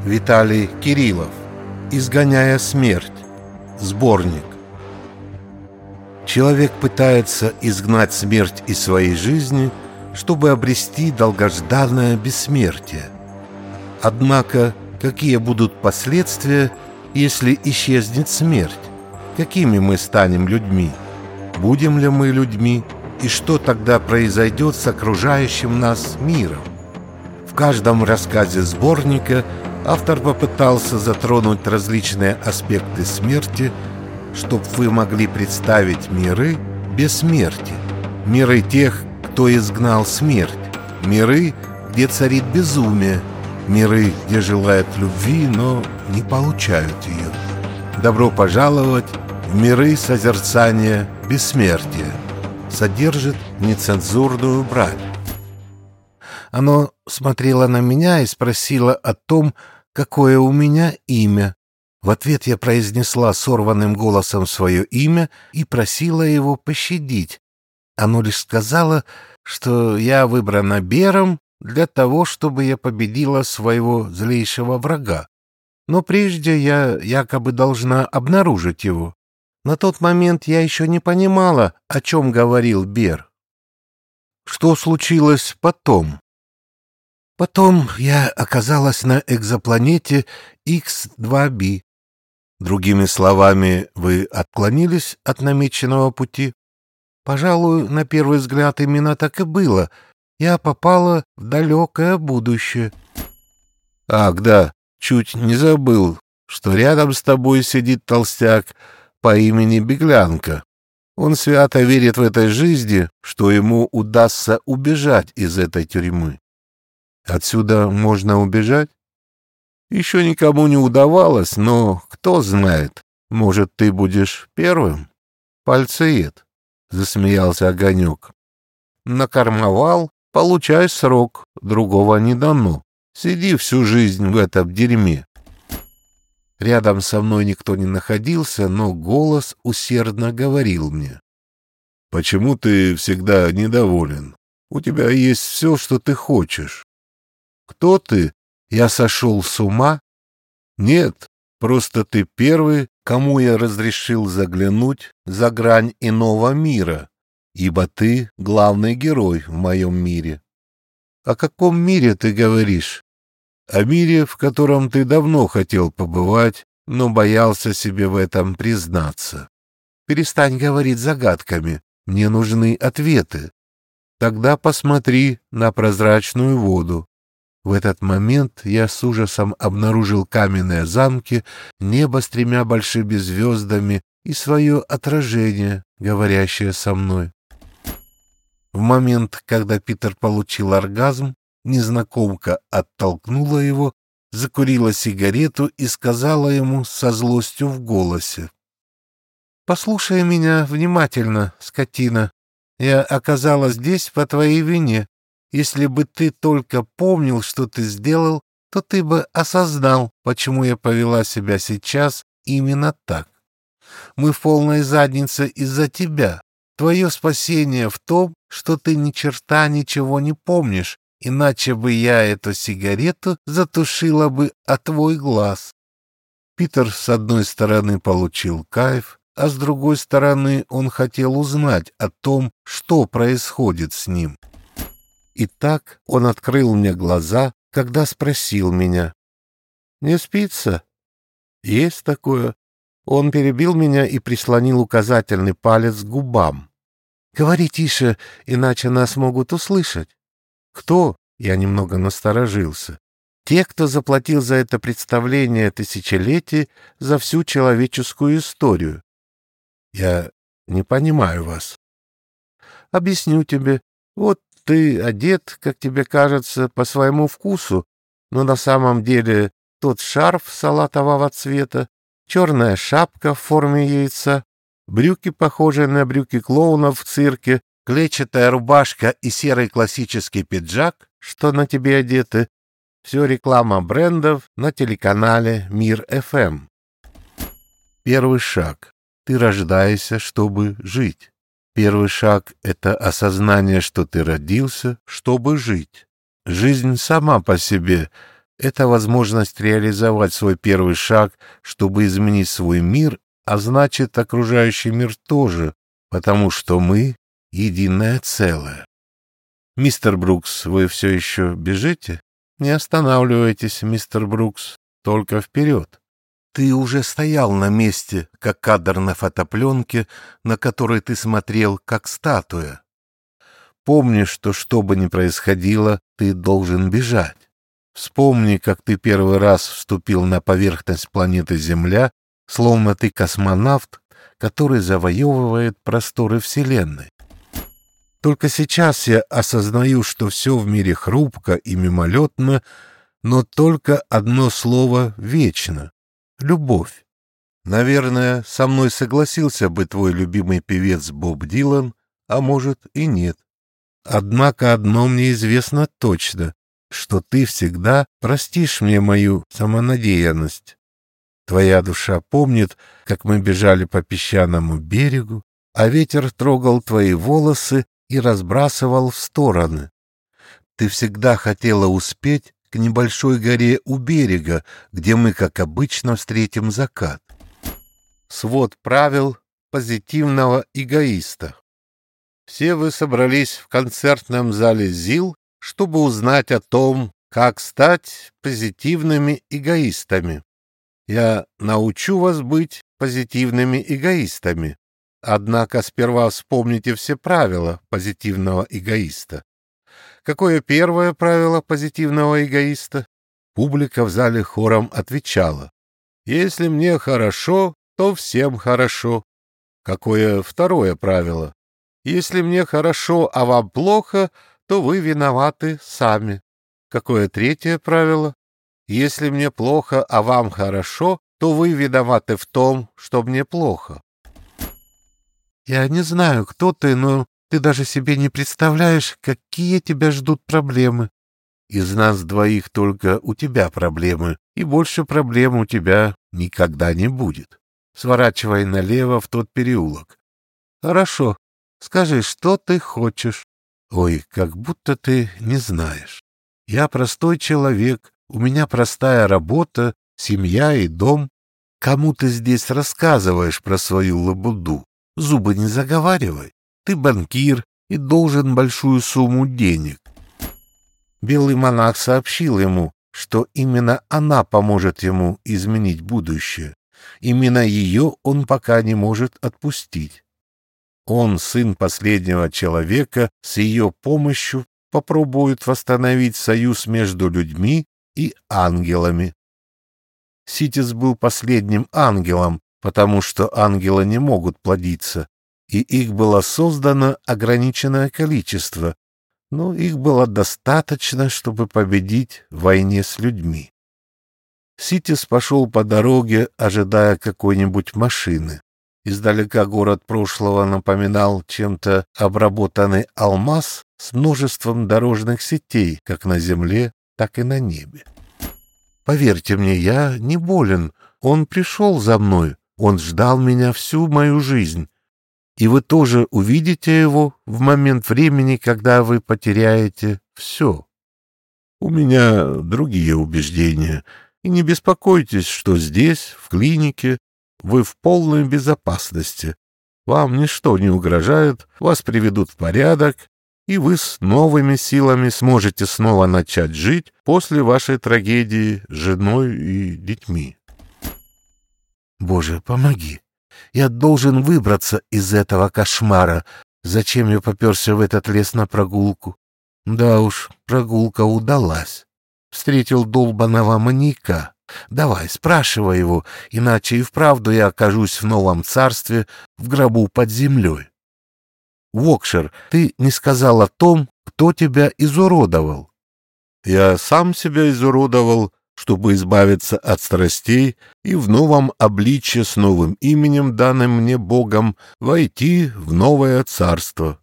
Виталий Кириллов. «Изгоняя смерть». Сборник. Человек пытается изгнать смерть из своей жизни, чтобы обрести долгожданное бессмертие. Однако, какие будут последствия, если исчезнет смерть? Какими мы станем людьми? Будем ли мы людьми? И что тогда произойдет с окружающим нас миром? В каждом рассказе сборника автор попытался затронуть различные аспекты смерти, чтобы вы могли представить миры без смерти, миры тех, кто изгнал смерть, миры, где царит безумие, миры, где желают любви, но не получают ее. Добро пожаловать в миры созерцания бессмертия. Содержит нецензурную брань. Оно смотрело на меня и спросило о том, какое у меня имя. В ответ я произнесла сорванным голосом свое имя и просила его пощадить. Оно лишь сказало, что я выбрана Бером для того, чтобы я победила своего злейшего врага. Но прежде я якобы должна обнаружить его. На тот момент я еще не понимала, о чем говорил Бер. Что случилось потом? Потом я оказалась на экзопланете X2b. Другими словами, вы отклонились от намеченного пути? Пожалуй, на первый взгляд именно так и было. Я попала в далекое будущее. Ах, да, чуть не забыл, что рядом с тобой сидит толстяк по имени Беглянка. Он свято верит в этой жизни, что ему удастся убежать из этой тюрьмы. Отсюда можно убежать? Еще никому не удавалось, но кто знает, может, ты будешь первым? Пальцеед, — засмеялся Огонек. Накормовал, получай срок, другого не дано. Сиди всю жизнь в этом дерьме. Рядом со мной никто не находился, но голос усердно говорил мне. Почему ты всегда недоволен? У тебя есть все, что ты хочешь. Кто ты? Я сошел с ума? Нет, просто ты первый, кому я разрешил заглянуть за грань иного мира, ибо ты главный герой в моем мире. О каком мире ты говоришь? О мире, в котором ты давно хотел побывать, но боялся себе в этом признаться. Перестань говорить загадками, мне нужны ответы. Тогда посмотри на прозрачную воду. В этот момент я с ужасом обнаружил каменные замки, небо с 3 большими звездами и свое отражение, говорящее со мной. В момент, когда Питер получил оргазм, незнакомка оттолкнула его, закурила сигарету и сказала ему со злостью в голосе. «Послушай меня внимательно, скотина. Я оказалась здесь по твоей вине. Если бы ты только помнил, что ты сделал, то ты бы осознал, почему я повела себя сейчас именно так. Мы в полной заднице из-за тебя. Твое спасение в том, что ты ни черта ничего не помнишь, иначе бы я эту сигарету затушила бы о твой глаз». Питер с одной стороны получил кайф, а с другой стороны он хотел узнать о том, что происходит с ним. Итак, он открыл мне глаза, когда спросил меня. «Не спится?» «Есть такое». Он перебил меня и прислонил указательный палец к губам. «Говори тише, иначе нас могут услышать». «Кто?» — я немного насторожился. «Те, кто заплатил за это представление тысячелетий, за всю человеческую историю». «Я не понимаю вас». «Объясню тебе. Вот ты одет, как тебе кажется, по своему вкусу, но на самом деле тот шарф салатового цвета, черная шапка в форме яйца, брюки, похожие на брюки клоунов в цирке, клетчатая рубашка и серый классический пиджак, что на тебе одеты, все реклама брендов на телеканале Мир-ФМ. Первый шаг. Ты рождаешься, чтобы жить. Первый шаг — это осознание, что ты родился, чтобы жить. Жизнь сама по себе — Это возможность реализовать свой первый шаг, чтобы изменить свой мир, а значит, окружающий мир тоже, потому что мы — единое целое. Мистер Брукс, вы все еще бежите? Не останавливайтесь, мистер Брукс, только вперед. Ты уже стоял на месте, как кадр на фотопленке, на которой ты смотрел, как статуя. Помни, что бы ни происходило, ты должен бежать. Вспомни, как ты первый раз вступил на поверхность планеты Земля, словно ты космонавт, который завоевывает просторы Вселенной. Только сейчас я осознаю, что все в мире хрупко и мимолетно, но только одно слово вечно — любовь. Наверное, со мной согласился бы твой любимый певец Боб Дилан, а может и нет. Однако одно мне известно точно, что ты всегда простишь мне мою самонадеянность. Твоя душа помнит, как мы бежали по песчаному берегу, а ветер трогал твои волосы и разбрасывал в стороны. Ты всегда хотела успеть к небольшой горе у берега, где мы, как обычно, встретим закат. Свод правил позитивного эгоиста. Все вы собрались в концертном зале ЗИЛ, чтобы узнать о том, как стать позитивными эгоистами. Я научу вас быть позитивными эгоистами. Однако сперва вспомните все правила позитивного эгоиста. Какое первое правило позитивного эгоиста? Публика в зале хором отвечала: «Если мне хорошо, то всем хорошо». Какое второе правило? «Если мне хорошо, а вам плохо, то вы виноваты сами». Какое третье правило? «Если мне плохо, а вам хорошо, то вы виноваты в том, что мне плохо». Я не знаю, кто ты, но ты даже себе не представляешь, какие тебя ждут проблемы. Из нас двоих только у тебя проблемы, и больше проблем у тебя никогда не будет. Сворачивай налево в тот переулок. Хорошо. Скажи, что ты хочешь? Ой, как будто ты не знаешь. Я простой человек, у меня простая работа, семья и дом. Кому ты здесь рассказываешь про свою лабуду? Зубы не заговаривай. Ты банкир и должен большую сумму денег. Белый монах сообщил ему, что именно она поможет ему изменить будущее. Именно ее он пока не может отпустить. Он, сын последнего человека, с ее помощью попробует восстановить союз между людьми и ангелами. Ситис был последним ангелом, потому что ангелы не могут плодиться, и их было создано ограниченное количество, но их было достаточно, чтобы победить в войне с людьми. Ситис пошел по дороге, ожидая какой-нибудь машины. Издалека город прошлого напоминал чем-то обработанный алмаз с множеством дорожных сетей, как на земле, так и на небе. Поверьте мне, я не болен. Он пришел за мной. Он ждал меня всю мою жизнь. И вы тоже увидите его в момент времени, когда вы потеряете все. У меня другие убеждения. И не беспокойтесь, что здесь, в клинике, вы в полной безопасности. Вам ничто не угрожает, вас приведут в порядок, и вы с новыми силами сможете снова начать жить после вашей трагедии с женой и детьми. Боже, помоги. Я должен выбраться из этого кошмара. Зачем я попёрся в этот лес на прогулку? Да уж, прогулка удалась. Встретил долбаного маньяка. Давай, спрашивай его, иначе и вправду я окажусь в новом царстве, в гробу под землей. Вокшер, ты не сказал о том, кто тебя изуродовал. Я сам себя изуродовал, чтобы избавиться от страстей и в новом обличье с новым именем, данным мне Богом, войти в новое царство.